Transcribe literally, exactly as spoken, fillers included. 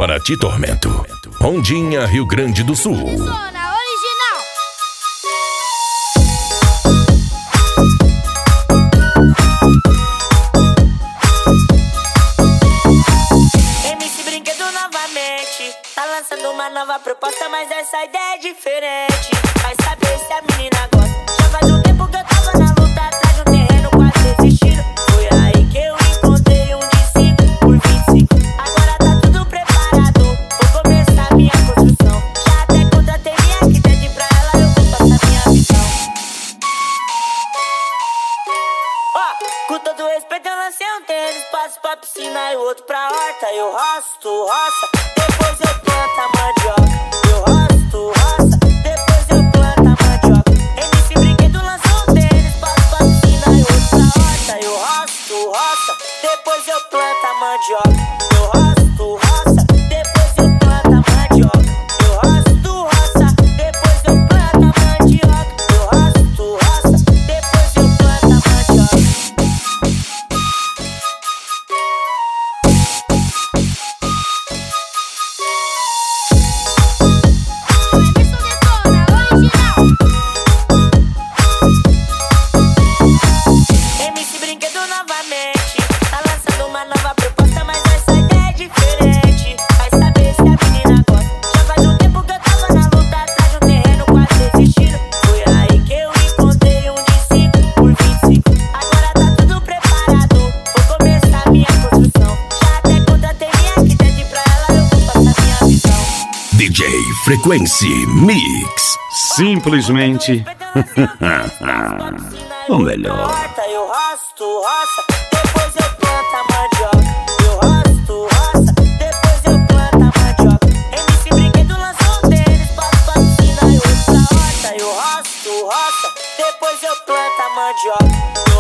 para Ti Tormento. Rondinha, Rio Grande do Sul. Zona original. M C Brinquedo novamente tá lançando uma nova proposta, mas essa ideia é diferente. Vai saber se a menina gosta. Já faz um tempo que eu tava na luta, atrás de um terreno quase desistindo. Foi aí que eu encontrei um de cinco por vinte e cinco. Agora tá tudo preparado, vou começar minha construção. Já até contratei minha arquiteta e pra ela eu vou passar minha visão. Ó, com todo respeito eu lancei um tênis, passo pra piscina e o outro pra horta. Eu roço, tu roça, depois eu planto a mandioca. Eu roço, tu roça, depois eu planto a mandioca. M C Brinquedo lançou um tênis, passo pra piscina e o outro pra horta. Eu roço, tu roça, depois eu planto a mandioca. Eu roço, tu roça, depois eu planto a mandioca. Eu roço, tu roça, depois eu planto a mandioca. Eu roço, tu roça, depois eu planto a mandioca. M C Brinquedo novamente tá lançando uma nova proposta, mas essa ideia é diferente. Vai saber se a menina gosta. Já faz um tempo que eu tava na luta, atrás de um terreno quase desistindo. Foi aí que eu encontrei um de cinco por vinte e cinco. Agora tá tudo preparado, vou começar minha construção. Já até contratei minha arquiteta e pra ela eu vou passar minha visão. D J Frequency Mix. Simplesmente o melhor. Eu roço, tu roça, depois eu planto a mandioca. Eu roço, tu roça, depois eu planto a mandioca. M C Brinquedo lançou um tênis, passo pra piscina e outro pra horta. Eu roço, tu roça, depois eu planto a mandioca.